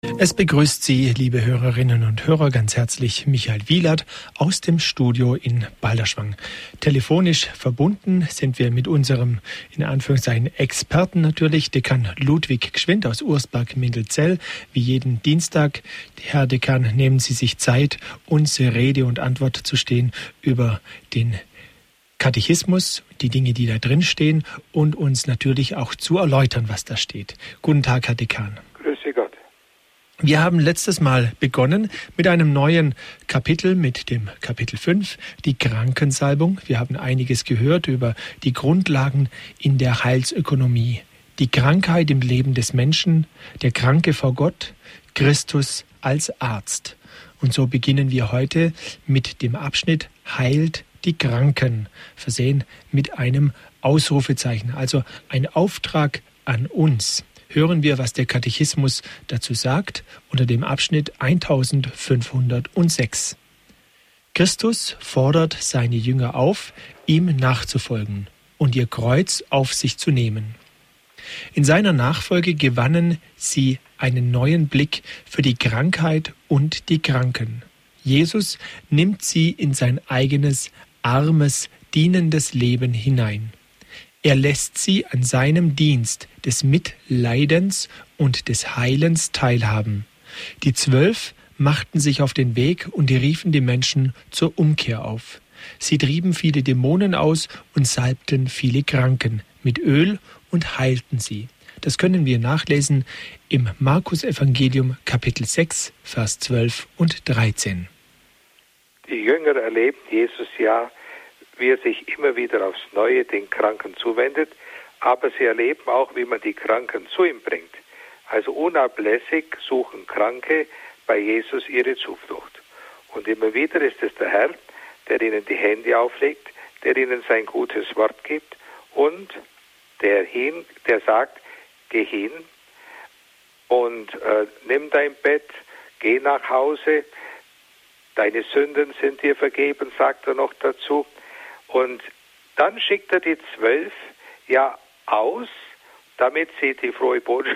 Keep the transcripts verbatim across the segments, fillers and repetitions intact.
Es begrüßt Sie, liebe Hörerinnen und Hörer, ganz herzlich Michael Wielert aus dem Studio in Balderschwang. Telefonisch verbunden sind wir mit unserem, in Anführungszeichen, Experten natürlich, Dekan Ludwig Gschwind aus Ursberg-Mindelzell. Wie jeden Dienstag, Herr Dekan, nehmen Sie sich Zeit, uns Rede und Antwort zu stehen über den Katechismus, die Dinge, die da drin stehen, und uns natürlich auch zu erläutern, was da steht. Guten Tag, Herr Dekan. Grüße Gott. Wir haben letztes Mal begonnen mit einem neuen Kapitel, mit dem Kapitel fünf, die Krankensalbung. Wir haben einiges gehört über die Grundlagen in der Heilsökonomie, die Krankheit im Leben des Menschen, der Kranke vor Gott, Christus als Arzt. Und so beginnen wir heute mit dem Abschnitt Heilt die Kranken, versehen mit einem Ausrufezeichen, also ein Auftrag an uns. Hören wir, was der Katechismus dazu sagt, unter dem Abschnitt eintausendfünfhundertsechs. Christus fordert seine Jünger auf, ihm nachzufolgen und ihr Kreuz auf sich zu nehmen. In seiner Nachfolge gewannen sie einen neuen Blick für die Krankheit und die Kranken. Jesus nimmt sie in sein eigenes, armes, dienendes Leben hinein. Er lässt sie an seinem Dienst des Mitleidens und des Heilens teilhaben. Die Zwölf machten sich auf den Weg und riefen die Menschen zur Umkehr auf. Sie trieben viele Dämonen aus und salbten viele Kranken mit Öl und heilten sie. Das können wir nachlesen im Markus-Evangelium Kapitel sechs, Vers zwölf und dreizehn. Die Jünger erleben Jesus ja, wie er sich immer wieder aufs Neue den Kranken zuwendet, aber sie erleben auch, wie man die Kranken zu ihm bringt. Also unablässig suchen Kranke bei Jesus ihre Zuflucht. Und immer wieder ist es der Herr, der ihnen die Hände auflegt, der ihnen sein gutes Wort gibt und der, hin, der sagt, geh hin und äh, nimm dein Bett, geh nach Hause, deine Sünden sind dir vergeben, sagt er noch dazu. Und dann schickt er die Zwölf ja aus, damit sie die frohe Botschaft,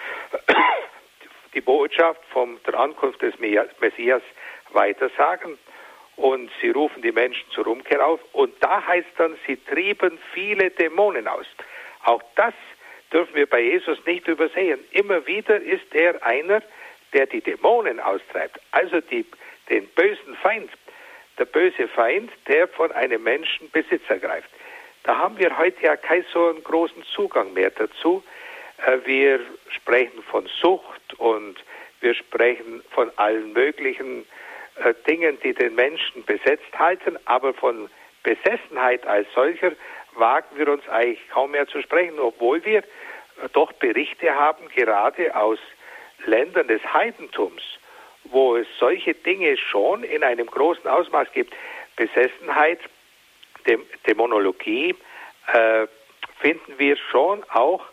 die Botschaft von der Ankunft des Messias weitersagen. Und sie rufen die Menschen zur Umkehr auf. Und da heißt dann, sie trieben viele Dämonen aus. Auch das dürfen wir bei Jesus nicht übersehen. Immer wieder ist er einer, der die Dämonen austreibt. Also die, den bösen Feind. Der böse Feind, der von einem Menschen Besitz ergreift. Da haben wir heute ja keinen so einen großen Zugang mehr dazu. Wir sprechen von Sucht und wir sprechen von allen möglichen Dingen, die den Menschen besetzt halten, aber von Besessenheit als solcher wagen wir uns eigentlich kaum mehr zu sprechen, obwohl wir doch Berichte haben, gerade aus Ländern des Heidentums, wo es solche Dinge schon in einem großen Ausmaß gibt. Besessenheit, Dä- Dämonologie äh, finden wir schon auch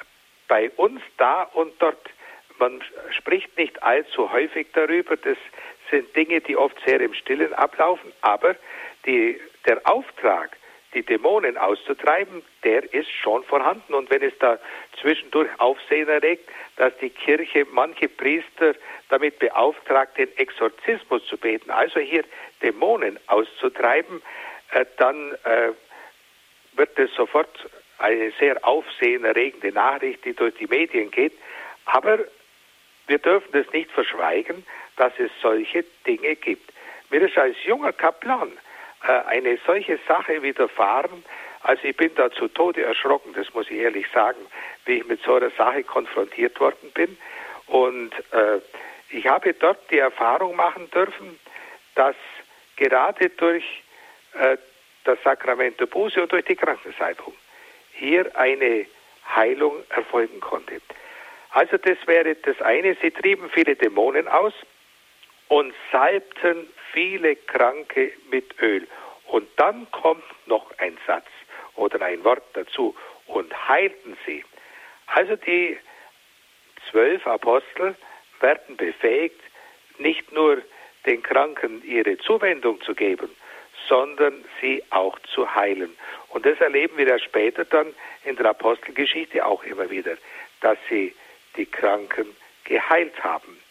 bei uns da und dort. Man spricht nicht allzu häufig darüber. Das sind Dinge, die oft sehr im Stillen ablaufen. Aber die, der Auftrag, die Dämonen auszutreiben, der ist schon vorhanden. Und wenn es da zwischendurch Aufsehen erregt, dass die Kirche manche Priester damit beauftragt, den Exorzismus zu beten, also hier Dämonen auszutreiben, äh, dann äh, wird es sofort eine sehr aufsehenerregende Nachricht, die durch die Medien geht. Aber wir dürfen es nicht verschweigen, dass es solche Dinge gibt. Mir ist als junger Kaplan äh, eine solche Sache widerfahren. Also ich bin da zu Tode erschrocken, das muss ich ehrlich sagen, wie ich mit so einer Sache konfrontiert worden bin. Und äh, ich habe dort die Erfahrung machen dürfen, dass gerade durch äh, das Sakrament der Buße und durch die Krankensalbung hier eine Heilung erfolgen konnte. Also das wäre das eine, sie trieben viele Dämonen aus und salbten viele Kranke mit Öl. Und dann kommt noch ein Satz oder ein Wort dazu, und heilten sie. Also die zwölf Apostel werden befähigt, nicht nur den Kranken ihre Zuwendung zu geben, sondern sie auch zu heilen. Und das erleben wir ja später dann in der Apostelgeschichte auch immer wieder, dass sie die Kranken geheilt haben.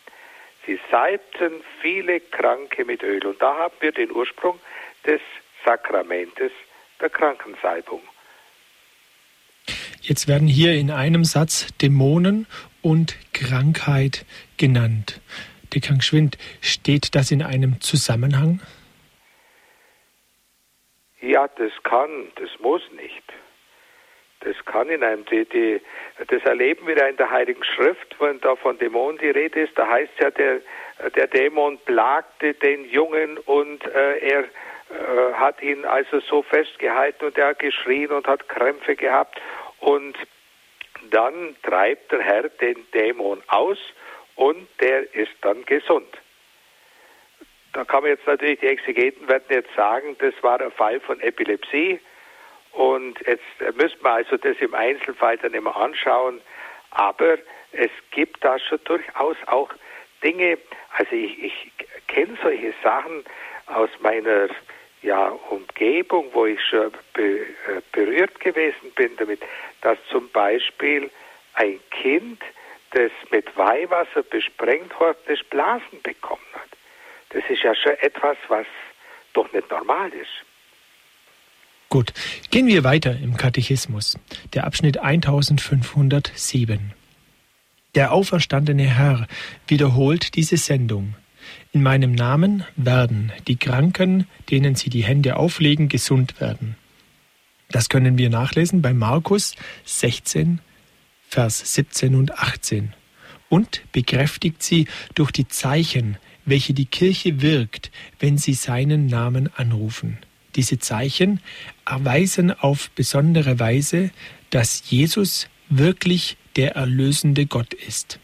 Sie salbten viele Kranke mit Öl. Und da haben wir den Ursprung des Sakramentes der Krankensalbung. Jetzt werden hier in einem Satz Dämonen und Krankheit genannt. Dekan Gschwind, steht das in einem Zusammenhang? Ja, das kann, das muss nicht. Das kann in einem, die, die, das erleben wir ja in der Heiligen Schrift, wenn da von Dämonen die Rede ist, da heißt es ja, der, der Dämon plagte den Jungen und äh, er äh, hat ihn also so festgehalten und er hat geschrien und hat Krämpfe gehabt und dann treibt der Herr den Dämon aus und der ist dann gesund. Da kann man jetzt natürlich, die Exegeten werden jetzt sagen, das war ein Fall von Epilepsie. Und jetzt müssen wir also das im Einzelfall dann immer anschauen. Aber es gibt da schon durchaus auch Dinge, also ich, ich kenne solche Sachen aus meiner ja, Umgebung, wo ich schon be, äh, berührt gewesen bin damit, dass zum Beispiel ein Kind, das mit Weihwasser besprengt worden ist, Blasen bekommen hat. Das ist ja schon etwas, was doch nicht normal ist. Gut, gehen wir weiter im Katechismus. Der Abschnitt eintausendfünfhundertsieben. Der auferstandene Herr wiederholt diese Sendung. In meinem Namen werden die Kranken, denen sie die Hände auflegen, gesund werden. Das können wir nachlesen bei Markus sechzehn, Vers siebzehn und achtzehn. Und bekräftigt sie durch die Zeichen, welche die Kirche wirkt, wenn sie seinen Namen anrufen. Diese Zeichen erweisen auf besondere Weise, dass Jesus wirklich der erlösende Gott ist.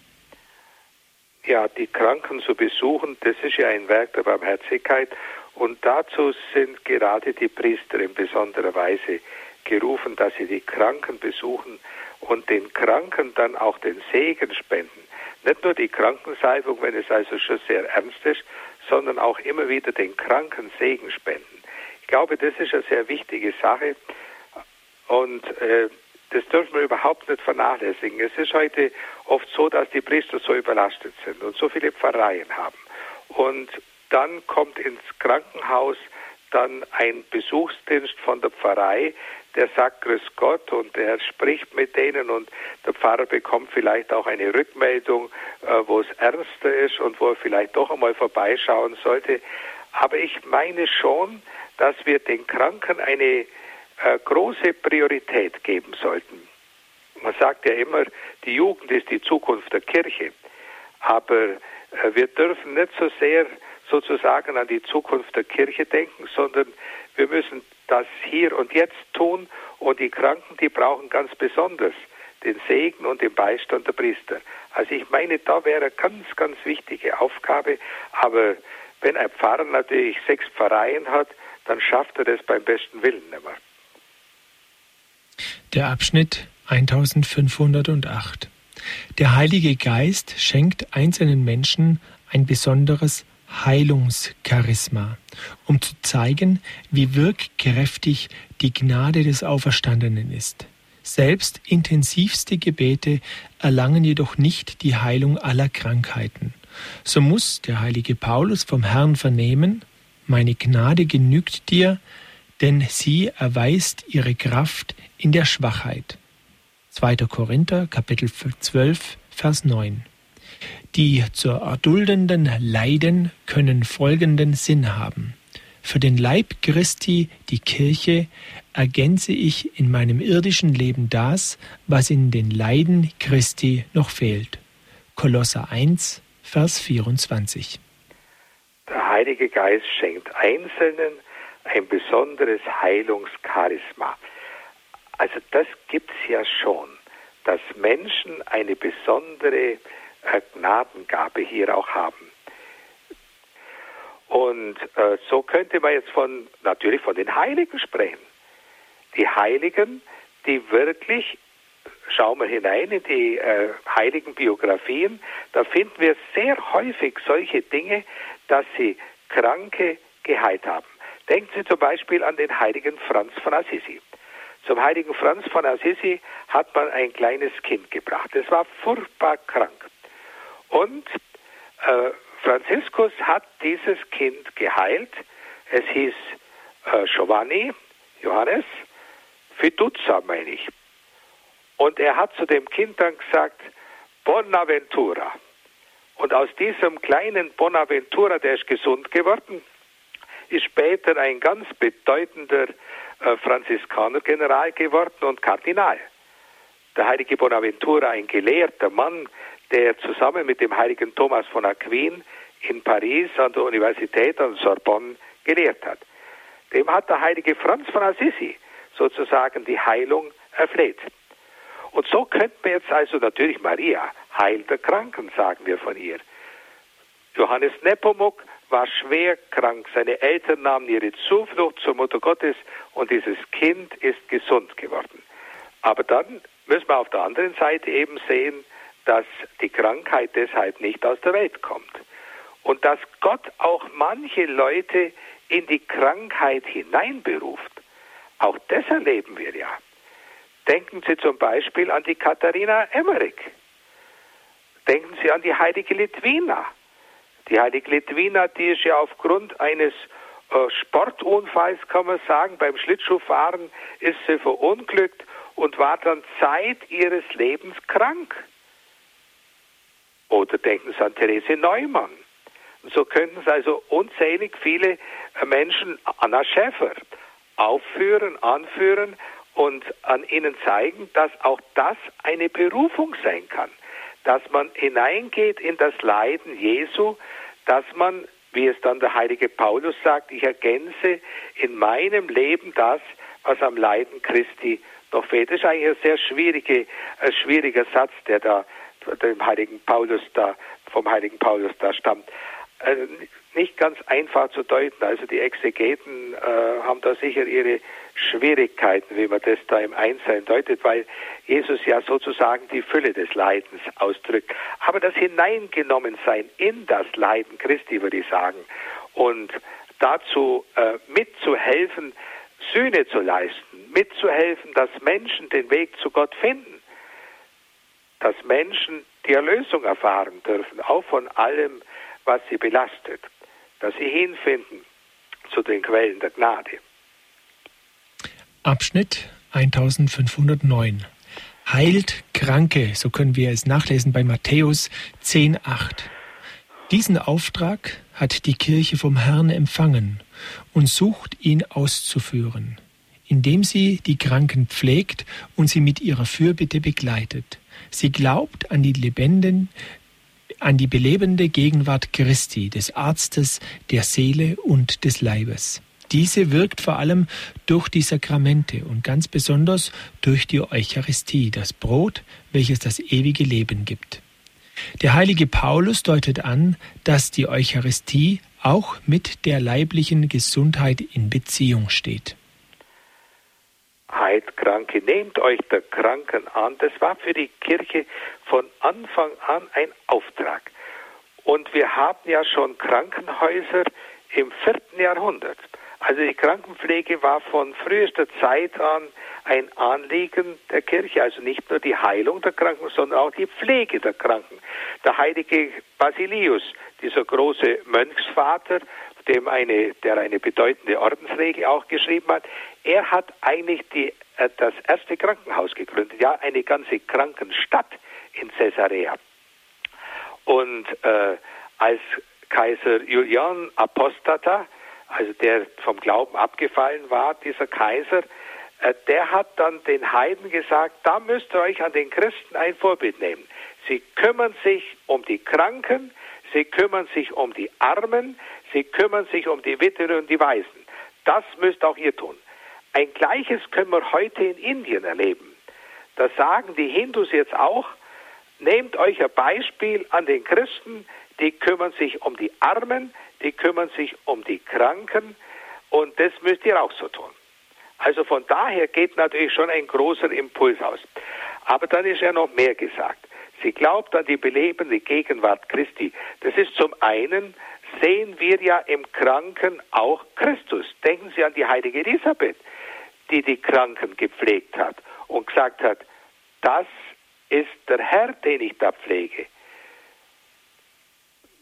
Ja, die Kranken zu besuchen, das ist ja ein Werk der Barmherzigkeit und dazu sind gerade die Priester in besonderer Weise gerufen, dass sie die Kranken besuchen und den Kranken dann auch den Segen spenden. Nicht nur die Krankensalbung, wenn es also schon sehr ernst ist, sondern auch immer wieder den Kranken Segen spenden. Ich glaube, das ist eine sehr wichtige Sache und äh, das dürfen wir überhaupt nicht vernachlässigen. Es ist heute oft so, dass die Priester so überlastet sind und so viele Pfarreien haben. Und dann kommt ins Krankenhaus dann ein Besuchsdienst von der Pfarrei, der sagt Grüß Gott und der spricht mit denen und der Pfarrer bekommt vielleicht auch eine Rückmeldung, äh, wo es ernster ist und wo er vielleicht doch einmal vorbeischauen sollte. Aber ich meine schon, dass wir den Kranken eine äh, große Priorität geben sollten. Man sagt ja immer, die Jugend ist die Zukunft der Kirche. Aber äh, wir dürfen nicht so sehr sozusagen an die Zukunft der Kirche denken, sondern wir müssen das hier und jetzt tun und die Kranken, die brauchen ganz besonders den Segen und den Beistand der Priester. Also ich meine, da wäre eine ganz, ganz wichtige Aufgabe, aber wenn ein Pfarrer natürlich sechs Pfarreien hat, dann schafft er das beim besten Willen nicht mehr. Der Abschnitt eintausendfünfhundertacht. Der Heilige Geist schenkt einzelnen Menschen ein besonderes Heilungscharisma, um zu zeigen, wie wirkkräftig die Gnade des Auferstandenen ist. Selbst intensivste Gebete erlangen jedoch nicht die Heilung aller Krankheiten. So muss der heilige Paulus vom Herrn vernehmen: Meine Gnade genügt dir, denn sie erweist ihre Kraft in der Schwachheit. zweiter Korinther, Kapitel zwölf, Vers neun. Die zu erduldenden Leiden können folgenden Sinn haben. Für den Leib Christi, die Kirche, ergänze ich in meinem irdischen Leben das, was in den Leiden Christi noch fehlt. Kolosser eins, Vers vierundzwanzig. Der Heilige Geist schenkt Einzelnen ein besonderes Heilungscharisma. Also das gibt es ja schon, dass Menschen eine besondere Gnadengabe hier auch haben. Und äh, so könnte man jetzt von natürlich von den Heiligen sprechen. Die Heiligen, die wirklich, schauen wir hinein in die äh, heiligen Biografien, da finden wir sehr häufig solche Dinge, dass sie Kranke geheilt haben. Denken Sie zum Beispiel an den heiligen Franz von Assisi. Zum heiligen Franz von Assisi hat man ein kleines Kind gebracht. Es war furchtbar krank. Und äh, Franziskus hat dieses Kind geheilt. Es hieß äh, Giovanni, Johannes, Fiducia, meine ich. Und er hat zu dem Kind dann gesagt, Bonaventura. Und aus diesem kleinen Bonaventura, der ist gesund geworden, ist später ein ganz bedeutender äh, Franziskanergeneral geworden und Kardinal. Der heilige Bonaventura, ein gelehrter Mann, der zusammen mit dem heiligen Thomas von Aquin in Paris an der Universität an Sorbonne gelehrt hat. Dem hat der heilige Franz von Assisi sozusagen die Heilung erfleht. Und so könnten wir jetzt also natürlich Maria, Heil der Kranken, sagen wir von ihr. Johannes Nepomuk war schwer krank. Seine Eltern nahmen ihre Zuflucht zur Mutter Gottes und dieses Kind ist gesund geworden. Aber dann müssen wir auf der anderen Seite eben sehen, dass die Krankheit deshalb nicht aus der Welt kommt. Und dass Gott auch manche Leute in die Krankheit hineinberuft. Auch das erleben wir ja. Denken Sie zum Beispiel an die Katharina Emmerich. Denken Sie an die heilige Litwina. Die heilige Litwina, die ist ja aufgrund eines äh, Sportunfalls, kann man sagen, beim Schlittschuhfahren ist sie verunglückt und war dann Zeit ihres Lebens krank. Oder denken Sie an Therese Neumann. Und so könnten Sie also unzählig viele Menschen, Anna Schäfer, aufführen, anführen und an ihnen zeigen, dass auch das eine Berufung sein kann. Dass man hineingeht in das Leiden Jesu, dass man, wie es dann der heilige Paulus sagt, ich ergänze in meinem Leben das, was am Leiden Christi noch fehlt. Das ist eigentlich ein sehr schwierige, ein schwieriger Satz, der da dem heiligen Paulus da, vom heiligen Paulus da stammt. Also nicht ganz einfach zu deuten. Also die Exegeten äh, haben da sicher ihre Schwierigkeiten, wie man das da im Einzelnen deutet, weil Jesus ja sozusagen die Fülle des Leidens ausdrückt. Aber das Hineingenommensein in das Leiden Christi, würde ich sagen, und dazu äh, mitzuhelfen, Sühne zu leisten, mitzuhelfen, dass Menschen den Weg zu Gott finden, dass Menschen die Erlösung erfahren dürfen, auch von allem, was sie belastet, dass sie hinfinden zu den Quellen der Gnade. Abschnitt eintausendfünfhundertneun. Heilt Kranke, so können wir es nachlesen bei Matthäus zehn acht. Diesen Auftrag hat die Kirche vom Herrn empfangen und sucht ihn auszuführen, indem sie die Kranken pflegt und sie mit ihrer Fürbitte begleitet. Sie glaubt an die Lebenden, an die belebende Gegenwart Christi, des Arztes der Seele und des Leibes. Diese wirkt vor allem durch die Sakramente und ganz besonders durch die Eucharistie, das Brot, welches das ewige Leben gibt. Der heilige Paulus deutet an, dass die Eucharistie auch mit der leiblichen Gesundheit in Beziehung steht. Heilt Kranke, nehmt euch der Kranken an. Das war für die Kirche von Anfang an ein Auftrag. Und wir haben ja schon Krankenhäuser im vierten Jahrhundert. Also die Krankenpflege war von frühester Zeit an ein Anliegen der Kirche. Also nicht nur die Heilung der Kranken, sondern auch die Pflege der Kranken. Der heilige Basilius, dieser große Mönchsvater, dem eine, der eine bedeutende Ordensregel auch geschrieben hat, er hat eigentlich die, äh, das erste Krankenhaus gegründet, ja, eine ganze Krankenstadt in Caesarea. Und äh, als Kaiser Julian Apostata, also der vom Glauben abgefallen war, dieser Kaiser, äh, der hat dann den Heiden gesagt, da müsst ihr euch an den Christen ein Vorbild nehmen. Sie kümmern sich um die Kranken, sie kümmern sich um die Armen, sie kümmern sich um die Witwen und die Waisen. Das müsst auch ihr tun. Ein Gleiches können wir heute in Indien erleben. Da sagen die Hindus jetzt auch, nehmt euch ein Beispiel an den Christen, die kümmern sich um die Armen, die kümmern sich um die Kranken und das müsst ihr auch so tun. Also von daher geht natürlich schon ein großer Impuls aus. Aber dann ist ja noch mehr gesagt. Sie glaubt an die belebende Gegenwart Christi. Das ist zum einen, sehen wir ja im Kranken auch Christus. Denken Sie an die heilige Elisabeth, die die Kranken gepflegt hat und gesagt hat, das ist der Herr, den ich da pflege.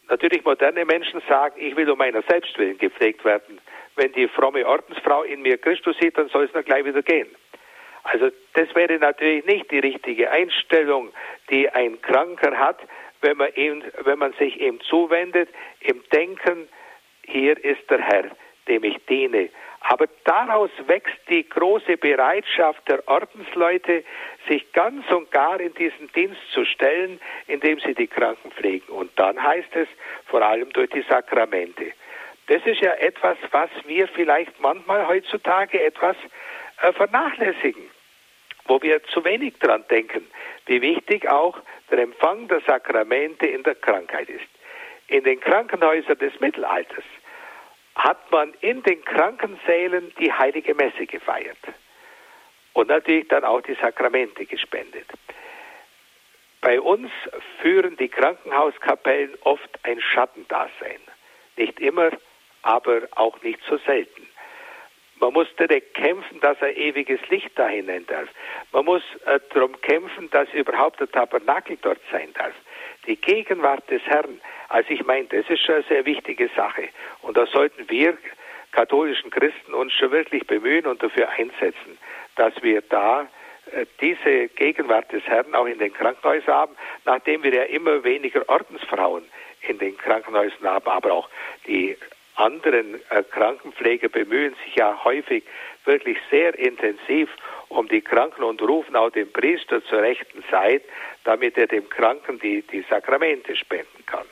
natürlich moderne Menschen sagen, ich will um meiner selbst willen gepflegt werden. Wenn die fromme Ordensfrau in mir Christus sieht, dann soll es nur gleich wieder gehen. Also das wäre natürlich nicht die richtige Einstellung, die ein Kranker hat, wenn man, ihm, wenn man sich ihm zuwendet, im Denken, hier ist der Herr, dem ich diene. Aber daraus wächst die große Bereitschaft der Ordensleute, sich ganz und gar in diesen Dienst zu stellen, indem sie die Kranken pflegen. Und dann heißt es, vor allem durch die Sakramente. Das ist ja etwas, was wir vielleicht manchmal heutzutage etwas äh, vernachlässigen, wo wir zu wenig dran denken, wie wichtig auch der Empfang der Sakramente in der Krankheit ist. In den Krankenhäusern des Mittelalters hat man in den Krankensälen die Heilige Messe gefeiert und natürlich dann auch die Sakramente gespendet. Bei uns führen die Krankenhauskapellen oft ein Schattendasein. Nicht immer, aber auch nicht so selten. Man muss direkt kämpfen, dass ein ewiges Licht da hinein darf. Man muss äh, darum kämpfen, dass überhaupt der Tabernakel dort sein darf. Die Gegenwart des Herrn, also ich meine, das ist schon eine sehr wichtige Sache. Und da sollten wir katholischen Christen uns schon wirklich bemühen und dafür einsetzen, dass wir da äh, diese Gegenwart des Herrn auch in den Krankenhäusern haben, nachdem wir ja immer weniger Ordensfrauen in den Krankenhäusern haben, aber auch die anderen äh, Krankenpfleger bemühen sich ja häufig wirklich sehr intensiv um die Kranken und rufen auch den Priester zur rechten Zeit, damit er dem Kranken die, die Sakramente spenden kann.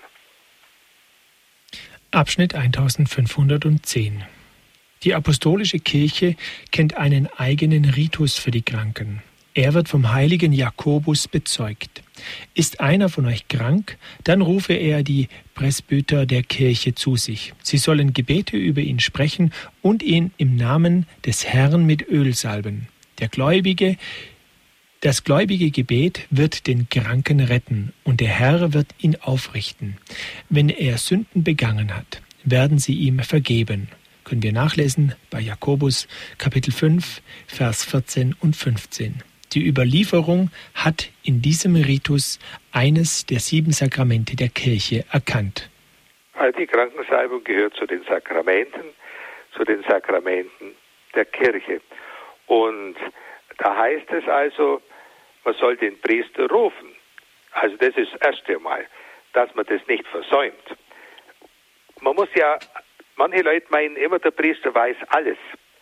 Abschnitt eintausendfünfhundertzehn. Die apostolische Kirche kennt einen eigenen Ritus für die Kranken. Er wird vom heiligen Jakobus bezeugt. Ist einer von euch krank, dann rufe er die Presbyter der Kirche zu sich. Sie sollen Gebete über ihn sprechen und ihn im Namen des Herrn mit Öl salben. Der Gläubige, das gläubige Gebet wird den Kranken retten und der Herr wird ihn aufrichten. Wenn er Sünden begangen hat, werden sie ihm vergeben. Können wir nachlesen bei Jakobus Kapitel fünf, Vers vierzehn und fünfzehn. Die Überlieferung hat in diesem Ritus eines der sieben Sakramente der Kirche erkannt. Die Krankensalbung gehört zu den Sakramenten, zu den Sakramenten der Kirche. Und da heißt es also, man soll den Priester rufen. Also das ist das erste Mal, dass man das nicht versäumt. Man muss ja, manche Leute meinen immer, der Priester weiß alles.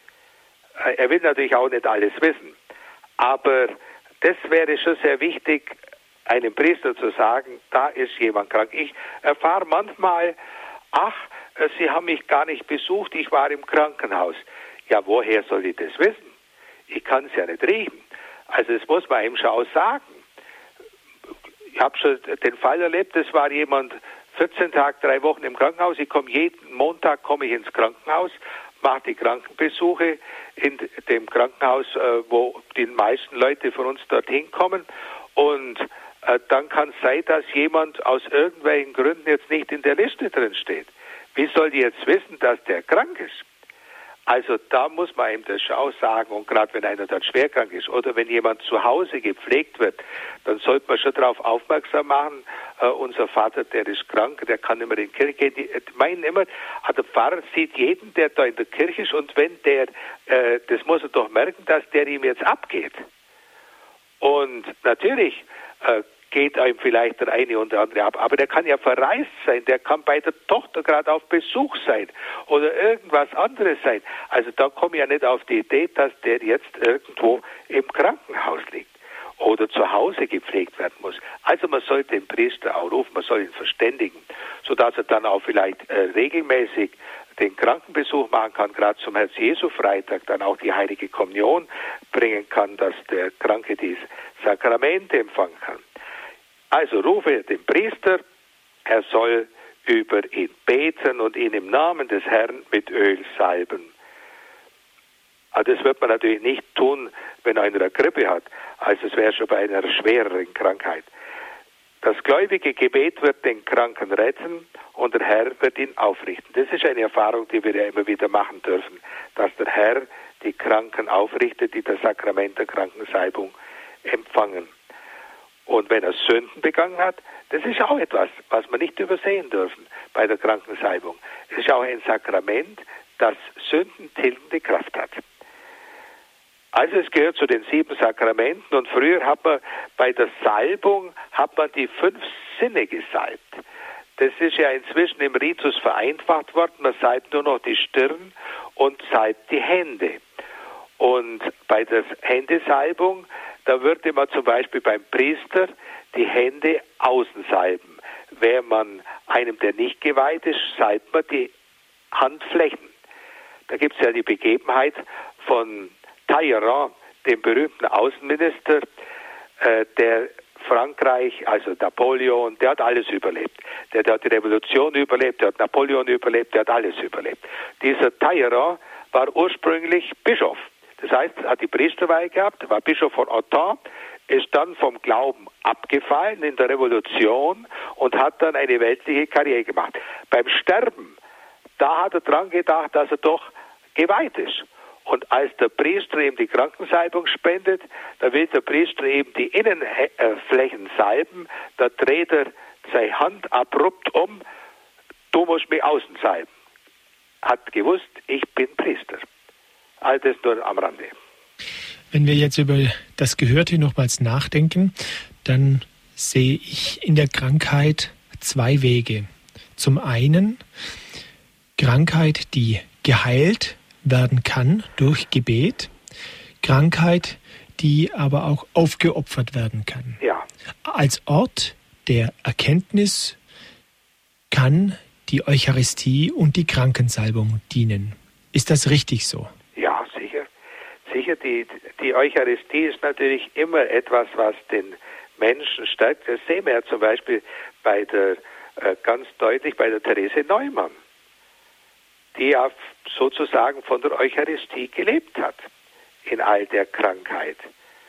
Er will natürlich auch nicht alles wissen. Aber das wäre schon sehr wichtig, einem Priester zu sagen, da ist jemand krank. Ich erfahre manchmal, ach, Sie haben mich gar nicht besucht, ich war im Krankenhaus. Ja, woher soll ich das wissen? Ich kann es ja nicht riechen. Also das muss man ihm schon auch sagen. Ich habe schon den Fall erlebt, das war jemand vierzehn Tage, drei Wochen im Krankenhaus. Ich komme jeden Montag komme ich ins Krankenhaus, mache die Krankenbesuche in dem Krankenhaus, wo die meisten Leute von uns dorthin kommen. Und dann kann es sein, dass jemand aus irgendwelchen Gründen jetzt nicht in der Liste drin steht. Wie soll die jetzt wissen, dass der krank ist? Also da muss man ihm das schon auch sagen. Und gerade wenn einer dann schwerkrank ist oder wenn jemand zu Hause gepflegt wird, dann sollte man schon darauf aufmerksam machen, äh, unser Vater, der ist krank, der kann nicht mehr in die Kirche gehen. Die meinen immer, der Pfarrer sieht jeden, der da in der Kirche ist, und wenn der, äh, das muss er doch merken, dass der ihm jetzt abgeht. Und natürlich äh, geht einem vielleicht der eine oder andere ab, aber der kann ja verreist sein, der kann bei der Tochter gerade auf Besuch sein oder irgendwas anderes sein. Also da komme ich ja nicht auf die Idee, dass der jetzt irgendwo im Krankenhaus liegt oder zu Hause gepflegt werden muss. Also man sollte den Priester auch rufen, man soll ihn verständigen, sodass er dann auch vielleicht äh, regelmäßig den Krankenbesuch machen kann, gerade zum Herz-Jesu-Freitag, dann auch die Heilige Kommunion bringen kann, dass der Kranke die Sakramente empfangen kann. Also rufe den Priester, er soll über ihn beten und ihn im Namen des Herrn mit Öl salben. Aber das wird man natürlich nicht tun, wenn einer eine Grippe hat. Also es wäre schon bei einer schwereren Krankheit. Das gläubige Gebet wird den Kranken retten und der Herr wird ihn aufrichten. Das ist eine Erfahrung, die wir ja immer wieder machen dürfen, dass der Herr die Kranken aufrichtet, die das Sakrament der Krankensalbung empfangen. Und wenn er Sünden begangen hat, das ist auch etwas, was wir nicht übersehen dürfen bei der Krankensalbung. Es ist auch ein Sakrament, das sündentilgende Kraft hat. Also es gehört zu den sieben Sakramenten und früher hat man bei der Salbung hat man die fünf Sinne gesalbt. Das ist ja inzwischen im Ritus vereinfacht worden. Man salbt nur noch die Stirn und salbt die Hände. Und bei der Händesalbung, da würde man zum Beispiel beim Priester die Hände außen salben. Wäre man einem, der nicht geweiht ist, salbt man die Handflächen. Da gibt es ja die Begebenheit von Talleyrand, dem berühmten Außenminister, äh, der Frankreich, also Napoleon, der hat alles überlebt. Der, der hat die Revolution überlebt, der hat Napoleon überlebt, der hat alles überlebt. Dieser Talleyrand war ursprünglich Bischof. Das heißt, er hat die Priesterweihe gehabt, war Bischof von Autun, ist dann vom Glauben abgefallen in der Revolution und hat dann eine weltliche Karriere gemacht. Beim Sterben, da hat er dran gedacht, dass er doch geweiht ist. Und als der Priester ihm die Krankensalbung spendet, da will der Priester eben die Innenflächen salben, da dreht er seine Hand abrupt um, du musst mich außen salben. Hat gewusst, ich bin Priester. All das nur am Rande. Wenn wir jetzt über das Gehörte nochmals nachdenken, dann sehe ich in der Krankheit zwei Wege. Zum einen Krankheit, die geheilt werden kann durch Gebet, Krankheit, die aber auch aufgeopfert werden kann. Ja. Als Ort der Erkenntnis kann die Eucharistie und die Krankensalbung dienen. Ist das richtig so? Ja, sicher. Sicher, die, die Eucharistie ist natürlich immer etwas, was den Menschen stärkt. Das sehen wir ja zum Beispiel bei der, äh, ganz deutlich bei der Therese Neumann, die ja sozusagen von der Eucharistie gelebt hat, in all der Krankheit.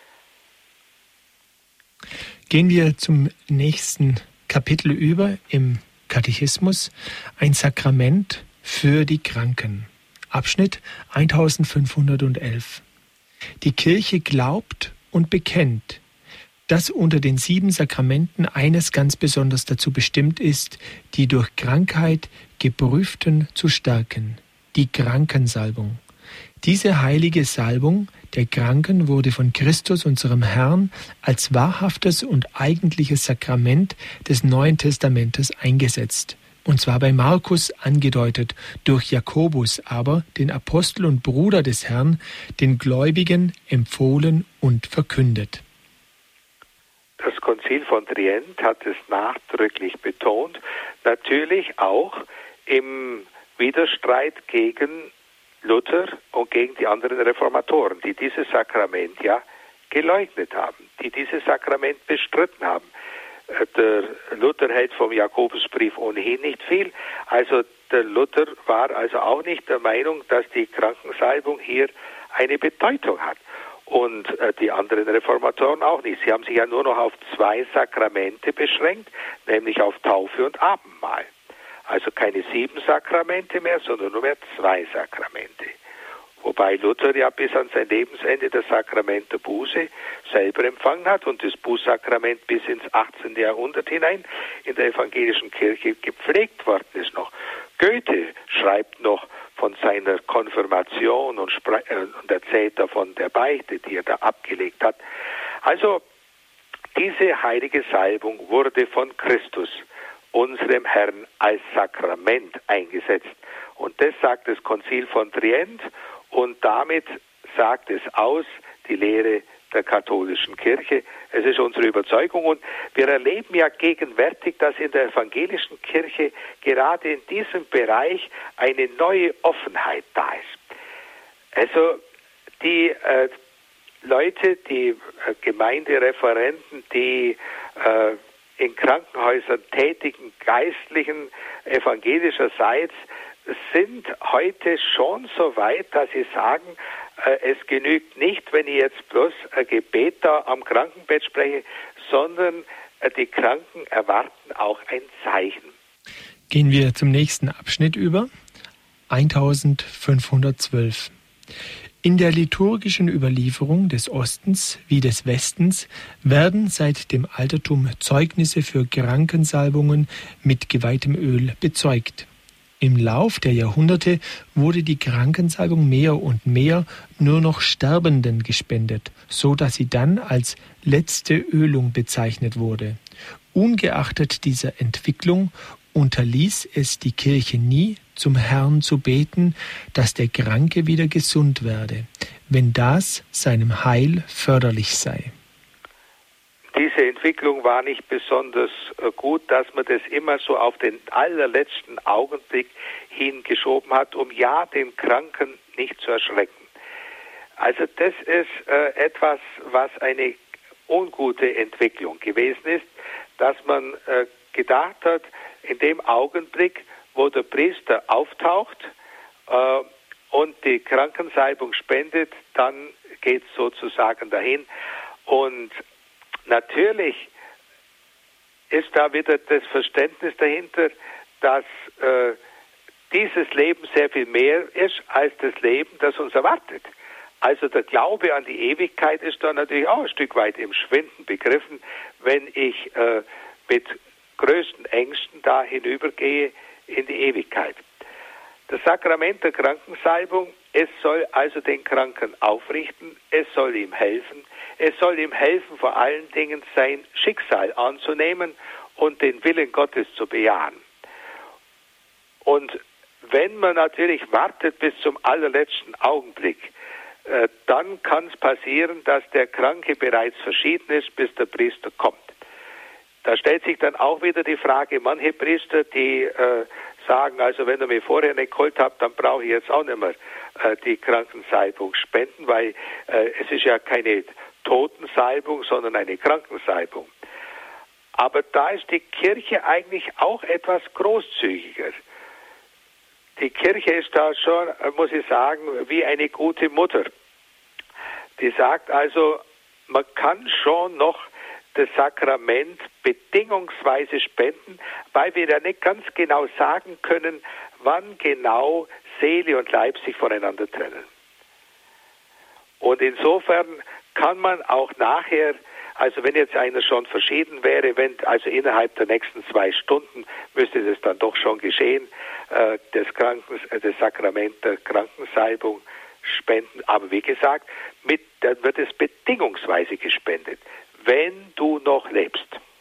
Gehen wir zum nächsten Kapitel über im Katechismus, ein Sakrament für die Kranken. Abschnitt eintausendfünfhundertelf. Die Kirche glaubt und bekennt, dass unter den sieben Sakramenten eines ganz besonders dazu bestimmt ist, die durch Krankheit Geprüften zu stärken, die Krankensalbung. Diese heilige Salbung der Kranken wurde von Christus, unserem Herrn, als wahrhaftes und eigentliches Sakrament des Neuen Testamentes eingesetzt. Und zwar bei Markus angedeutet, durch Jakobus aber, den Apostel und Bruder des Herrn, den Gläubigen empfohlen und verkündet. Das Konzil von Trient hat es nachdrücklich betont, natürlich auch im Widerstreit gegen Luther und gegen die anderen Reformatoren, die dieses Sakrament ja geleugnet haben, die dieses Sakrament bestritten haben. Der Luther hält vom Jakobusbrief ohnehin nicht viel. Also der Luther war also auch nicht der Meinung, dass die Krankensalbung hier eine Bedeutung hat. Und die anderen Reformatoren auch nicht. Sie haben sich ja nur noch auf zwei Sakramente beschränkt, nämlich auf Taufe und Abendmahl. Also keine sieben Sakramente mehr, sondern nur mehr zwei Sakramente. Wobei Luther ja bis an sein Lebensende das Sakrament der Buße selber empfangen hat und das Bußsakrament bis ins achtzehnten Jahrhundert hinein in der evangelischen Kirche gepflegt worden ist noch. Goethe schreibt noch von seiner Konfirmation und, spre- äh, und erzählt davon der Beichte, die er da abgelegt hat. Also diese heilige Salbung wurde von Christus, unserem Herrn, als Sakrament eingesetzt. Und das sagt das Konzil von Trient und damit sagt es aus die Lehre der katholischen Kirche. Es ist unsere Überzeugung und wir erleben ja gegenwärtig, dass in der evangelischen Kirche gerade in diesem Bereich eine neue Offenheit da ist. Also die äh, Leute, die äh, Gemeindereferenten, die äh, in Krankenhäusern tätigen Geistlichen evangelischerseits sind heute schon so weit, dass sie sagen, äh, es genügt nicht, wenn ich jetzt bloß ein Gebet da am Krankenbett spreche, sondern äh, die Kranken erwarten auch ein Zeichen. Gehen wir zum nächsten Abschnitt über, eintausendfünfhundertzwölf. In der liturgischen Überlieferung des Ostens wie des Westens werden seit dem Altertum Zeugnisse für Krankensalbungen mit geweihtem Öl bezeugt. Im Lauf der Jahrhunderte wurde die Krankensalbung mehr und mehr nur noch Sterbenden gespendet, so dass sie dann als letzte Ölung bezeichnet wurde. Ungeachtet dieser Entwicklung unterließ es die Kirche nie, zum Herrn zu beten, dass der Kranke wieder gesund werde, wenn das seinem Heil förderlich sei. Diese Entwicklung war nicht besonders gut, dass man das immer so auf den allerletzten Augenblick hingeschoben hat, um ja den Kranken nicht zu erschrecken. Also das ist äh, etwas, was eine ungute Entwicklung gewesen ist, dass man äh, gedacht hat, in dem Augenblick, wo der Priester auftaucht äh, und die Krankensalbung spendet, dann geht es sozusagen dahin. Und natürlich ist da wieder das Verständnis dahinter, dass äh, dieses Leben sehr viel mehr ist als das Leben, das uns erwartet. Also der Glaube an die Ewigkeit ist da natürlich auch ein Stück weit im Schwinden begriffen, wenn ich äh, mit größten Ängsten da hinübergehe in die Ewigkeit. Das Sakrament der Krankensalbung, es soll also den Kranken aufrichten, es soll ihm helfen, es soll ihm helfen, vor allen Dingen sein Schicksal anzunehmen und den Willen Gottes zu bejahen. Und wenn man natürlich wartet bis zum allerletzten Augenblick, äh, dann kann es passieren, dass der Kranke bereits verschieden ist, bis der Priester kommt. Da stellt sich dann auch wieder die Frage, manche Priester, die äh, sagen, also wenn ihr mich vorher nicht geholt habt, dann brauche ich jetzt auch nicht mehr äh, die Krankensalbung spenden, weil äh, es ist ja keine Totensalbung, sondern eine Krankensalbung. Aber da ist die Kirche eigentlich auch etwas großzügiger. Die Kirche ist da schon, muss ich sagen, wie eine gute Mutter. Die sagt also, man kann schon noch das Sakrament bedingungsweise spenden, weil wir ja nicht ganz genau sagen können, wann genau Seele und Leib sich voneinander trennen. Und insofern kann man auch nachher, also wenn jetzt einer schon verschieden wäre, wenn also innerhalb der nächsten zwei Stunden müsste das dann doch schon geschehen, äh, das, Kranken, das Sakrament der Krankensalbung spenden. Aber wie gesagt, mit, dann wird es bedingungsweise gespendet, wenn du noch lebst.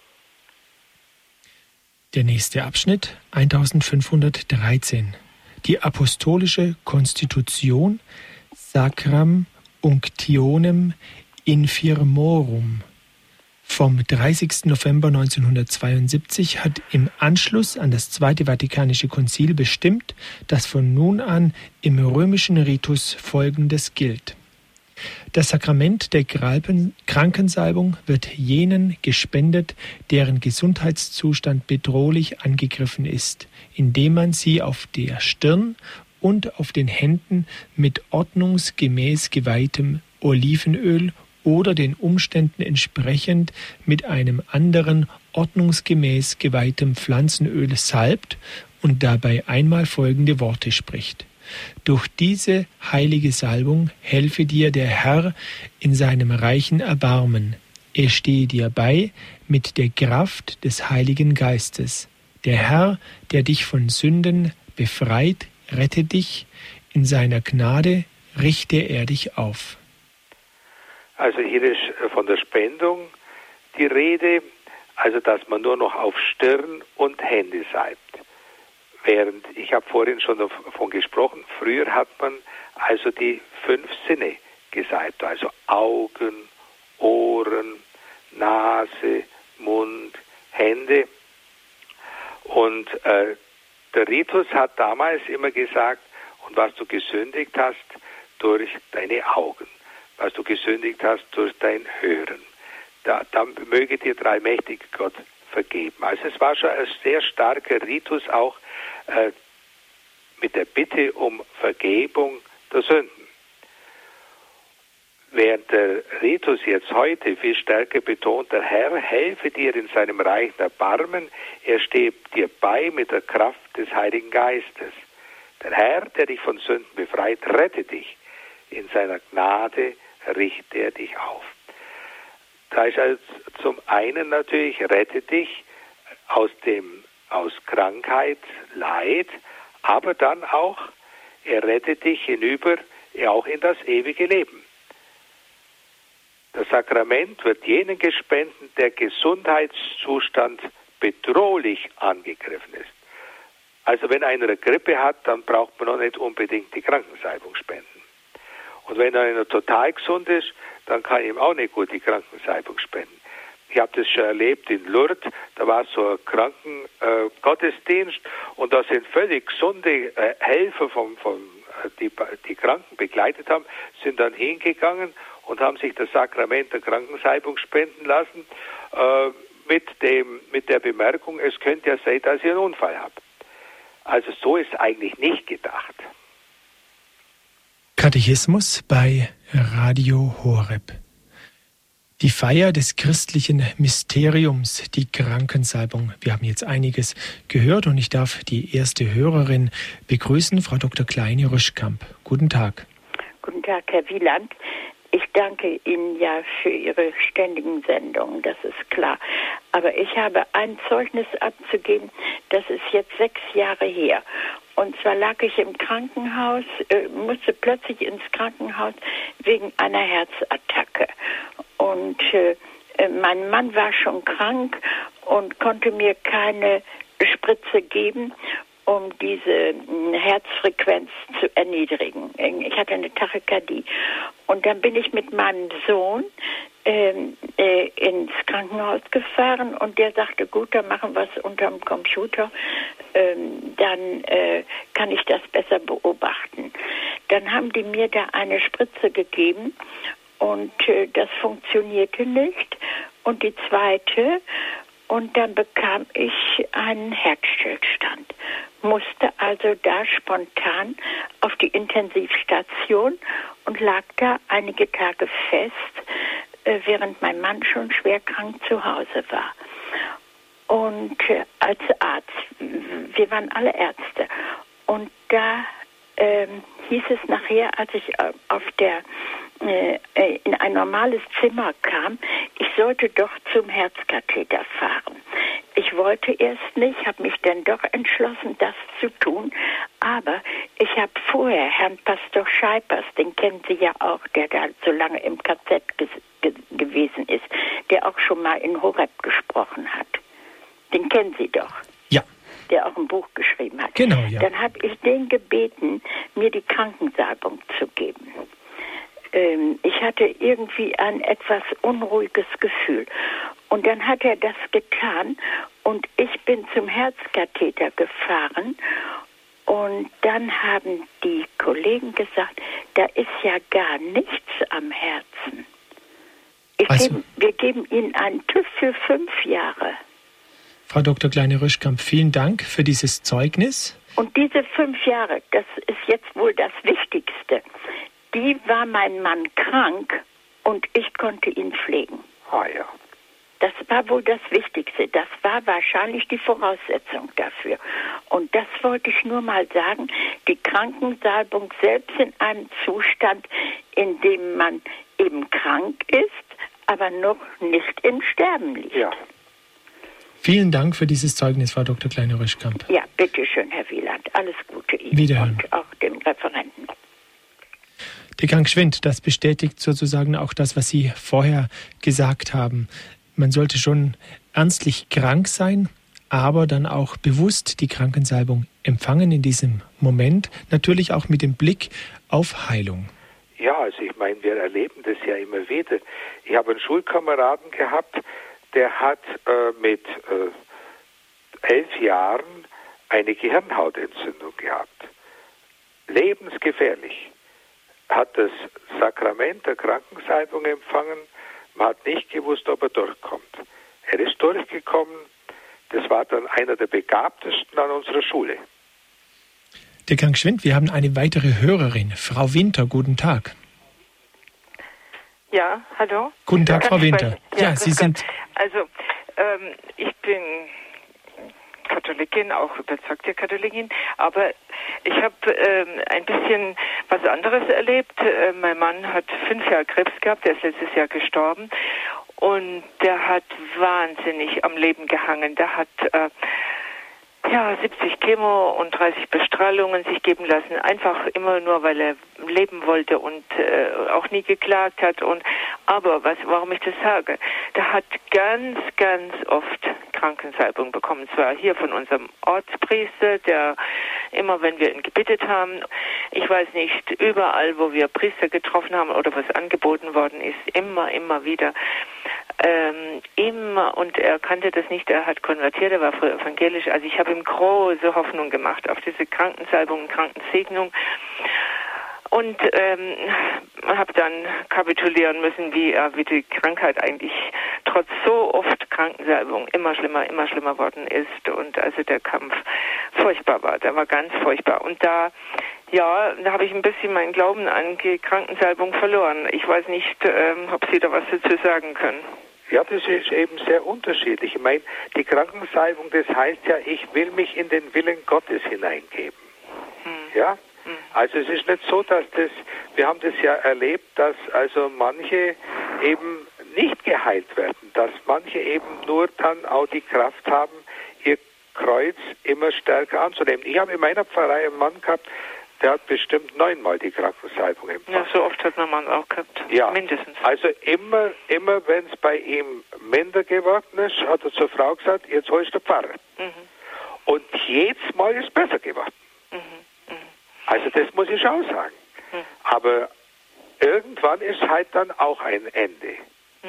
Der nächste Abschnitt, eintausendfünfhundertdreizehn. Die apostolische Konstitution Sacram Unctionem Infirmorum vom dreißigsten November neunzehnhundertzweiundsiebzig hat im Anschluss an das Zweite Vatikanische Konzil bestimmt, dass von nun an im römischen Ritus Folgendes gilt. Das Sakrament der Krankensalbung wird jenen gespendet, deren Gesundheitszustand bedrohlich angegriffen ist, indem man sie auf der Stirn und auf den Händen mit ordnungsgemäß geweihtem Olivenöl oder den Umständen entsprechend mit einem anderen ordnungsgemäß geweihtem Pflanzenöl salbt und dabei einmal folgende Worte spricht. Durch diese heilige Salbung helfe dir der Herr in seinem reichen Erbarmen. Er stehe dir bei mit der Kraft des Heiligen Geistes. Der Herr, der dich von Sünden befreit, rette dich. In seiner Gnade richte er dich auf. Also hier ist von der Spendung die Rede, also dass man nur noch auf Stirn und Hände salbt. Während, ich habe vorhin schon davon gesprochen, früher hat man also die fünf Sinne gesalbt, also Augen, Ohren, Nase, Mund, Hände. Und äh, der Ritus hat damals immer gesagt, und was du gesündigt hast, durch deine Augen, was du gesündigt hast, durch dein Hören. Da, dann möge dir dreimächtig Gott vergeben. Also es war schon ein sehr starker Ritus auch äh, mit der Bitte um Vergebung der Sünden. Während der Ritus jetzt heute viel stärker betont, der Herr helfe dir in seinem reichen Erbarmen, er steht dir bei mit der Kraft des Heiligen Geistes. Der Herr, der dich von Sünden befreit, rette dich. in seiner Gnade richtet er dich auf. Da ist also zum einen natürlich, rette dich aus dem, aus Krankheit, Leid, aber dann auch, er rettet dich hinüber, auch in das ewige Leben. Das Sakrament wird jenen gespendet, der Gesundheitszustand bedrohlich angegriffen ist. Also wenn einer eine Grippe hat, dann braucht man noch nicht unbedingt die Krankensalbung spenden. Und wenn einer total gesund ist, dann kann ihm auch nicht gut die Krankensalbung spenden. Ich habe das schon erlebt in Lourdes, da war so ein Krankengottesdienst äh, und da sind völlig gesunde äh, Helfer, vom, vom, äh, die die Kranken begleitet haben, sind dann hingegangen und haben sich das Sakrament der Krankensalbung spenden lassen, äh, mit, dem, mit der Bemerkung, es könnte ja sein, dass ich einen Unfall habe. Also so ist eigentlich nicht gedacht. Katechismus bei Radio Horeb. Die Feier des christlichen Mysteriums, die Krankensalbung. Wir haben jetzt einiges gehört und ich darf die erste Hörerin begrüßen, Frau Doktor Kleine-Rüschkamp. Guten Tag. Guten Tag, Herr Wieland. Ich danke Ihnen ja für Ihre ständigen Sendungen, das ist klar. Aber ich habe ein Zeugnis abzugeben, das ist jetzt sechs Jahre her. Und zwar lag ich im Krankenhaus, äh, musste plötzlich ins Krankenhaus wegen einer Herzattacke. Und äh, mein Mann war schon krank und konnte mir keine Spritze geben, um diese Herzfrequenz zu erniedrigen. Ich hatte eine Tachykardie. Und dann bin ich mit meinem Sohn ähm, äh, ins Krankenhaus gefahren und der sagte, gut, dann machen wir es unterm Computer, ähm, dann äh, kann ich das besser beobachten. Dann haben die mir da eine Spritze gegeben und äh, das funktionierte nicht. Und die zweite, und dann bekam ich einen Herzstillstand. Musste also da spontan auf die Intensivstation und lag da einige Tage fest, äh, während mein Mann schon schwer krank zu Hause war. Und äh, als Arzt, wir waren alle Ärzte, und da ähm, hieß es nachher, als ich äh, auf der äh, in ein normales Zimmer kam, ich sollte doch zum Herzkatheter fahren. Ich wollte erst nicht, habe mich dann doch entschlossen, das zu tun, aber ich habe vorher Herrn Pastor Scheipers, den kennen Sie ja auch, der da so lange im K Z ge- ge- gewesen ist, der auch schon mal in Horeb gesprochen hat. Den kennen Sie doch. Ja. Der auch ein Buch geschrieben hat. Genau, ja. Dann habe ich den gebeten, mir die Krankensalbung zu geben. Ähm, ich hatte irgendwie ein etwas unruhiges Gefühl. Und dann hat er das getan und ich bin zum Herzkatheter gefahren und dann haben die Kollegen gesagt, da ist ja gar nichts am Herzen. Ich also, geb, wir geben Ihnen einen TÜV für fünf Jahre. Frau Doktor Kleine-Rüschkamp, vielen Dank für dieses Zeugnis. Und diese fünf Jahre, das ist jetzt wohl das Wichtigste, die war mein Mann krank und ich konnte ihn pflegen. Ah ja. Das war wohl das Wichtigste. Das war wahrscheinlich die Voraussetzung dafür. Und das wollte ich nur mal sagen. Die Krankensalbung selbst in einem Zustand, in dem man eben krank ist, aber noch nicht im Sterben liegt. Ja. Vielen Dank für dieses Zeugnis, Frau Doktor Kleine-Rüschkamp. Ja, bitteschön, Herr Wieland. Alles Gute Ihnen Wiederhören. und auch dem Referenten. Der Gang Schwind, das bestätigt sozusagen auch das, was Sie vorher gesagt haben. Man sollte schon ernstlich krank sein, aber dann auch bewusst die Krankensalbung empfangen in diesem Moment, natürlich auch mit dem Blick auf Heilung. Ja, also ich meine, wir erleben das ja immer wieder. Ich habe einen Schulkameraden gehabt, der hat äh, mit äh, elf Jahren eine Gehirnhautentzündung gehabt. Lebensgefährlich. Hat das Sakrament der Krankensalbung empfangen. Man hat nicht gewusst, ob er durchkommt. Er ist durchgekommen. Das war dann einer der begabtesten an unserer Schule. Der Gang Schwind, wir haben eine weitere Hörerin, Frau Winter. Guten Tag. Ja, hallo? Guten Tag, Kann Frau ich Winter. sprechen? Ja, Ja, Sie grüß sind... Gott. Also, ähm, ich bin Katholikin, auch überzeugte Katholikin, aber ich habe ähm, ein bisschen was anderes erlebt. Äh, mein Mann hat fünf Jahre Krebs gehabt, der ist letztes Jahr gestorben und der hat wahnsinnig am Leben gehangen. Der hat äh, ja, siebzig Chemo und dreißig Bestrahlungen sich geben lassen, einfach immer nur, weil er leben wollte und äh, auch nie geklagt hat. Und aber was, warum ich das sage, der hat ganz, ganz oft Krankensalbung bekommen. Zwar hier von unserem Ortspriester, der immer, wenn wir ihn gebetet haben, ich weiß nicht, überall, wo wir Priester getroffen haben oder was angeboten worden ist, immer, immer wieder. Ähm, immer, und er kannte das nicht, er hat konvertiert, er war früher evangelisch, also ich habe ihm große Hoffnung gemacht auf diese Krankensalbung und Krankensegnung und ähm, habe dann kapitulieren müssen, wie er, wie die Krankheit eigentlich trotz so oft Krankensalbung immer schlimmer, immer schlimmer worden ist und also der Kampf furchtbar war, der war ganz furchtbar und da ja, da habe ich ein bisschen meinen Glauben an die Krankensalbung verloren. Ich weiß nicht, ähm, ob Sie da was dazu sagen können. Ja, das ist eben sehr unterschiedlich. Ich meine, die Krankensalbung, das heißt ja, ich will mich in den Willen Gottes hineingeben. Hm. Ja? Hm. Also es ist nicht so, dass das, wir haben das ja erlebt, dass also manche eben nicht geheilt werden, dass manche eben nur dann auch die Kraft haben, ihr Kreuz immer stärker anzunehmen. Ich habe in meiner Pfarrei einen Mann gehabt, der hat bestimmt neunmal die Krankensalbung empfangen. Ja, so oft hat mein Mann auch gehabt. Ja, mindestens. Also immer, immer wenn es bei ihm minder geworden ist, hat er zur Frau gesagt, jetzt holst du Pfarrer. Mhm. Und jedes Mal ist es besser geworden. Mhm. Mhm. Also das muss ich auch sagen. Mhm. Aber irgendwann ist halt dann auch ein Ende. Mhm.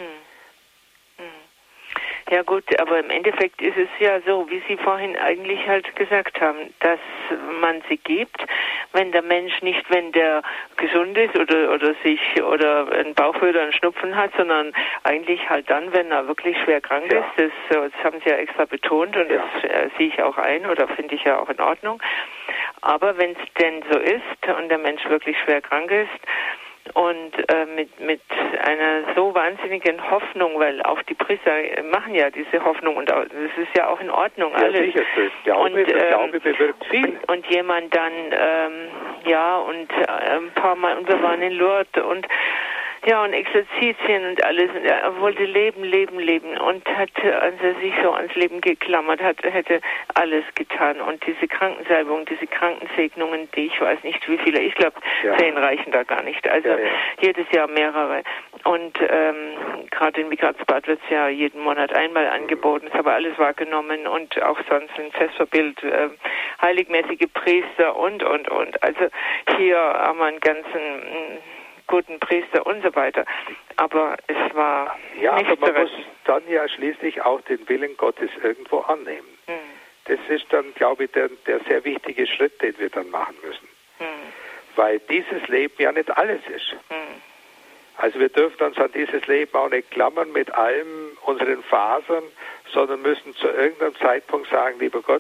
Ja gut, aber im Endeffekt ist es ja so, wie Sie vorhin eigentlich halt gesagt haben, dass man sie gibt, wenn der Mensch nicht, wenn der gesund ist oder oder sich oder einen Bauchweh oder einen Schnupfen hat, sondern eigentlich halt dann, wenn er wirklich schwer krank ja. ist. Das, das haben Sie ja extra betont und ja. das äh, sehe ich auch ein oder finde ich ja auch in Ordnung. Aber wenn es denn so ist und der Mensch wirklich schwer krank ist, und äh, mit mit einer so wahnsinnigen Hoffnung, weil auch die Priester machen ja diese Hoffnung und auch, das ist ja auch in Ordnung ja, alles. Sicher, das Glaube, und, ähm, Glaube bewirkt viel. Und, und jemand dann, ähm, ja, und äh, ein paar Mal, und wir waren in Lourdes und ja, und Exerzitien und alles. Und er wollte leben, leben, leben und hat, als er sich so ans Leben geklammert hat, hätte alles getan. Und diese Krankensalbung, diese Krankensegnungen, die ich weiß nicht wie viele, ich glaube, ja. zehn reichen da gar nicht. Also ja, ja. jedes Jahr mehrere. Und ähm, gerade in Migratsbad wird es ja jeden Monat einmal angeboten. Das habe alles wahrgenommen und auch sonst ein Festverbild, äh, heiligmäßige Priester und, und, und. Also hier haben wir einen ganzen... Mh, guten Priester und so weiter. Aber es war ja, nicht aber man so muss dann ja schließlich auch den Willen Gottes irgendwo annehmen. Hm. Das ist dann, glaube ich, der, der sehr wichtige Schritt, den wir dann machen müssen. Hm. Weil dieses Leben ja nicht alles ist. Hm. Also wir dürfen uns an dieses Leben auch nicht klammern mit allen unseren Fasern, sondern müssen zu irgendeinem Zeitpunkt sagen, lieber Gott,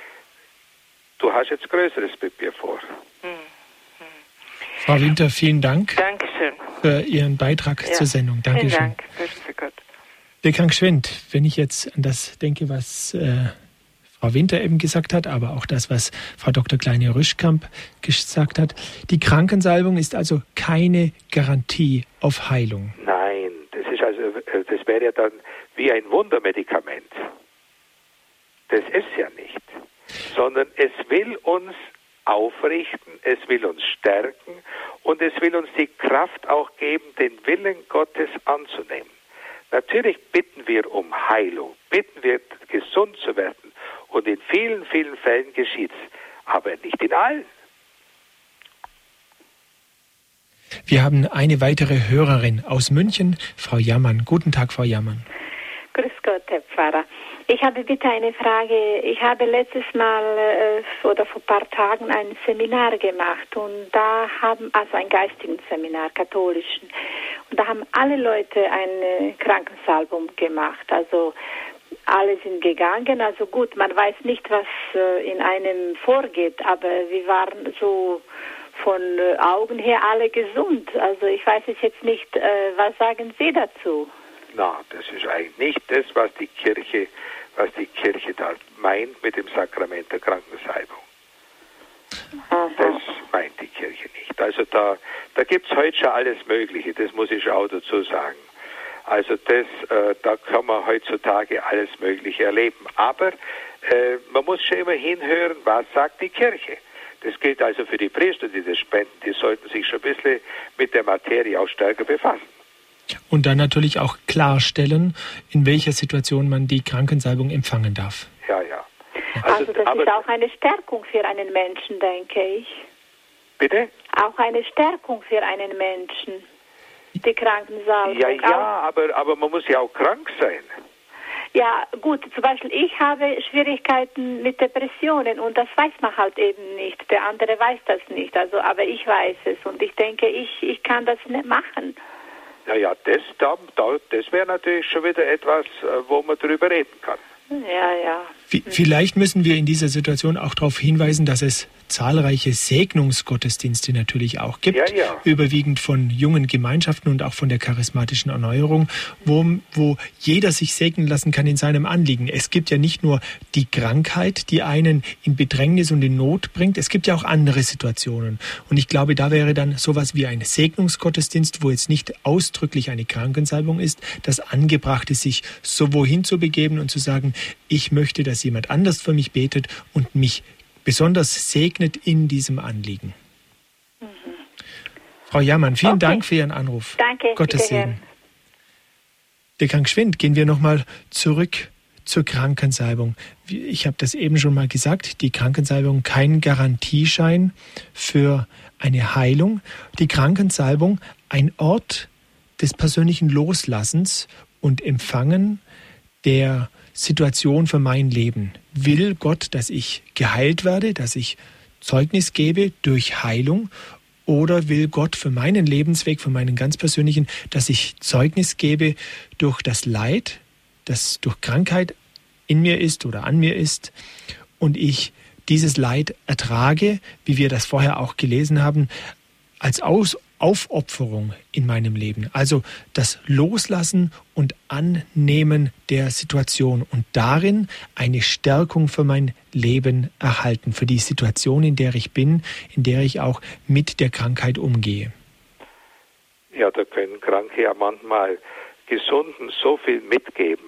du hast jetzt Größeres mit mir vor. Hm. Frau Winter, vielen Dank Dankeschön. für Ihren Beitrag ja. zur Sendung. Dankeschön. Vielen Dank. Grüßen Gott. Der Krank-Schwend, wenn ich jetzt an das denke, was äh, Frau Winter eben gesagt hat, aber auch das, was Frau Doktor Kleine-Rüschkamp gesagt hat. Die Krankensalbung ist also keine Garantie auf Heilung. Nein, das ist also, das wäre ja dann wie ein Wundermedikament. Das ist ja nicht. Sondern es will uns aufrichten, es will uns stärken und es will uns die Kraft auch geben, den Willen Gottes anzunehmen. Natürlich bitten wir um Heilung, bitten wir, gesund zu werden und in vielen, vielen Fällen geschieht es, aber nicht in allen. Wir haben eine weitere Hörerin aus München, Frau Jammann. Guten Tag, Frau Jammann. Grüß Gott, Herr Pfarrer. Ich habe bitte eine Frage. Ich habe letztes Mal äh, oder vor ein paar Tagen ein Seminar gemacht und da haben, also ein geistigen Seminar, katholischen, und da haben alle Leute eine Krankensalbung gemacht. Also alle sind gegangen. Also gut, man weiß nicht, was äh, in einem vorgeht, aber wir waren so von äh, Augen her alle gesund. Also ich weiß es jetzt nicht, äh, was sagen Sie dazu? Na, das ist eigentlich nicht das, was die Kirche, was die Kirche da meint mit dem Sakrament der Krankensalbung. Das meint die Kirche nicht. Also da, da gibt es heute schon alles Mögliche, das muss ich auch dazu sagen. Also das, äh, da kann man heutzutage alles Mögliche erleben. Aber äh, man muss schon immer hinhören, was sagt die Kirche. Das gilt also für die Priester, die das spenden. Die sollten sich schon ein bisschen mit der Materie auch stärker befassen. Und dann natürlich auch klarstellen, in welcher Situation man die Krankensalbung empfangen darf. Ja, ja. Also, also das ist auch eine Stärkung für einen Menschen, denke ich. Bitte? Auch eine Stärkung für einen Menschen, die Krankensalbung. Ja, ja, aber, aber man muss ja auch krank sein. Ja, gut, zum Beispiel ich habe Schwierigkeiten mit Depressionen und das weiß man halt eben nicht. Der andere weiß das nicht, also, aber ich weiß es und ich denke, ich, ich kann das nicht machen. Naja, das, da, das wäre natürlich schon wieder etwas, wo man drüber reden kann. Ja, ja. Vielleicht müssen wir in dieser Situation auch darauf hinweisen, dass es zahlreiche Segnungsgottesdienste natürlich auch gibt, ja, ja. überwiegend von jungen Gemeinschaften und auch von der charismatischen Erneuerung, wo, wo jeder sich segnen lassen kann in seinem Anliegen. Es gibt ja nicht nur die Krankheit, die einen in Bedrängnis und in Not bringt, es gibt ja auch andere Situationen. Und ich glaube, da wäre dann sowas wie ein Segnungsgottesdienst, wo jetzt nicht ausdrücklich eine Krankensalbung ist, das Angebrachte, sich so wohin zu begeben und zu sagen, ich möchte, dass jemand anders für mich betet und mich besonders segnet in diesem Anliegen. Mhm. Frau Jammann, vielen okay. Dank für Ihren Anruf. Danke. Gottes Segen. Der Krank Schwind, gehen wir nochmal zurück zur Krankensalbung. Ich habe das eben schon mal gesagt, die Krankensalbung kein Garantieschein für eine Heilung. Die Krankensalbung ein Ort des persönlichen Loslassens und Empfangen der Situation für mein Leben. Will Gott, dass ich geheilt werde, dass ich Zeugnis gebe durch Heilung, oder will Gott für meinen Lebensweg, für meinen ganz persönlichen, dass ich Zeugnis gebe durch das Leid, das durch Krankheit in mir ist oder an mir ist und ich dieses Leid ertrage, wie wir das vorher auch gelesen haben, als Aus Aufopferung in meinem Leben. Also das Loslassen und Annehmen der Situation und darin eine Stärkung für mein Leben erhalten, für die Situation, in der ich bin, in der ich auch mit der Krankheit umgehe. Ja, da können Kranke ja manchmal Gesunden so viel mitgeben.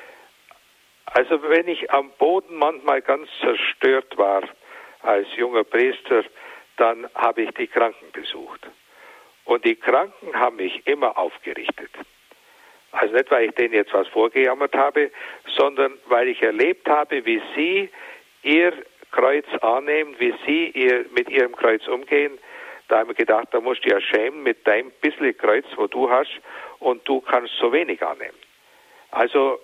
Also wenn ich am Boden manchmal ganz zerstört war als junger Priester, dann habe ich die Kranken besucht. Und die Kranken haben mich immer aufgerichtet. Also nicht, weil ich denen jetzt was vorgejammert habe, sondern weil ich erlebt habe, wie sie ihr Kreuz annehmen, wie sie ihr, mit ihrem Kreuz umgehen. Da haben wir gedacht, da musst du ja schämen mit deinem bisschen Kreuz, wo du hast, und du kannst so wenig annehmen. Also,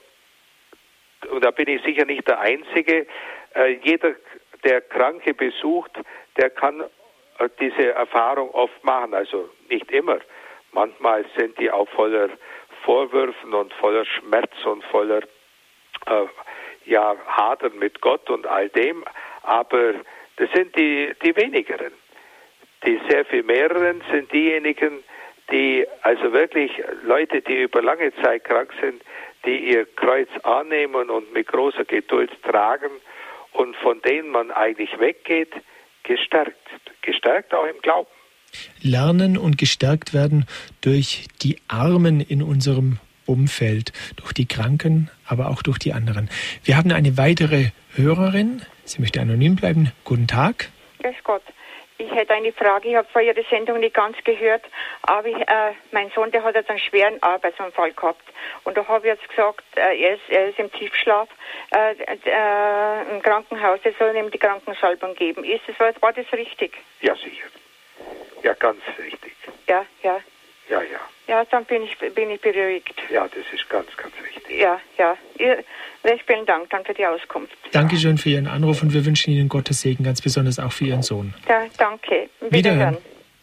und da bin ich sicher nicht der Einzige. Äh, jeder, der Kranke besucht, der kann diese Erfahrung oft machen, also nicht immer. Manchmal sind die auch voller Vorwürfen und voller Schmerz und voller äh, ja, Hadern mit Gott und all dem, aber das sind die, die wenigeren. Die sehr viel mehreren sind diejenigen, die, also wirklich Leute, die über lange Zeit krank sind, die ihr Kreuz annehmen und mit großer Geduld tragen und von denen man eigentlich weggeht, gestärkt. Gestärkt auch im Glauben. Lernen und gestärkt werden durch die Armen in unserem Umfeld, durch die Kranken, aber auch durch die anderen. Wir haben eine weitere Hörerin. Sie möchte anonym bleiben. Guten Tag. Grüß Gott. Ich hätte eine Frage. Ich habe vorher die Sendung nicht ganz gehört, aber ich, äh, mein Sohn, der hat jetzt einen schweren Arbeitsunfall gehabt. Und da habe ich jetzt gesagt, äh, er, ist, er ist im Tiefschlaf äh, äh, im Krankenhaus. Er soll ihm die Krankensalbung geben. Ist das, war das richtig? Ja, sicher. Ja, ganz richtig. Ja, ja. Ja, ja. Ja, dann bin ich, bin ich beruhigt. Ja, das ist ganz, ganz richtig. Ja, ja. Recht vielen Dank dann für die Auskunft. Dankeschön für Ihren Anruf und wir wünschen Ihnen Gottes Segen, ganz besonders auch für Ihren Sohn. Ja, danke. Wiederhören. Wiederhören.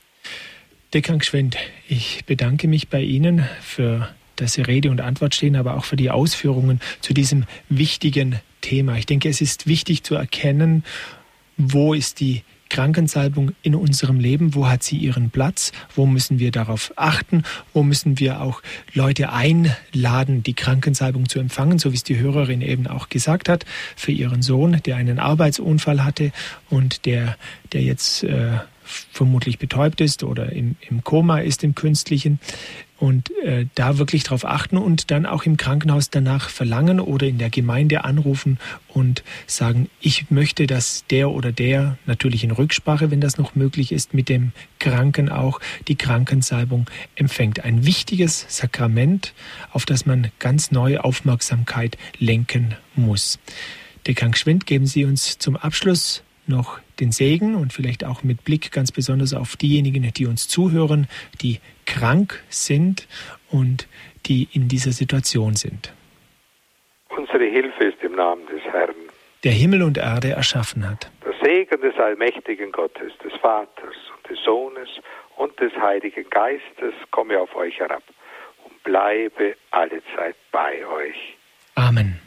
Der Krank Schwind, ich bedanke mich bei Ihnen für dass Sie Rede und Antwort stehen, aber auch für die Ausführungen zu diesem wichtigen Thema. Ich denke, es ist wichtig zu erkennen, wo ist die Krankensalbung in unserem Leben? Wo hat sie ihren Platz? Wo müssen wir darauf achten? Wo müssen wir auch Leute einladen, die Krankensalbung zu empfangen, so wie es die Hörerin eben auch gesagt hat, für ihren Sohn, der einen Arbeitsunfall hatte und der, der jetzt äh, vermutlich betäubt ist oder im, im Koma ist, im künstlichen. Und äh, da wirklich drauf achten und dann auch im Krankenhaus danach verlangen oder in der Gemeinde anrufen und sagen, ich möchte, dass der oder der, natürlich in Rücksprache, wenn das noch möglich ist, mit dem Kranken auch die Krankensalbung empfängt. Ein wichtiges Sakrament, auf das man ganz neue Aufmerksamkeit lenken muss. Dekan Gschwind, geben Sie uns zum Abschluss noch den Segen und vielleicht auch mit Blick ganz besonders auf diejenigen, die uns zuhören, die krank sind und die in dieser Situation sind. Unsere Hilfe ist im Namen des Herrn, der Himmel und Erde erschaffen hat. Der Segen des allmächtigen Gottes, des Vaters und des Sohnes und des Heiligen Geistes komme auf euch herab und bleibe allezeit bei euch. Amen.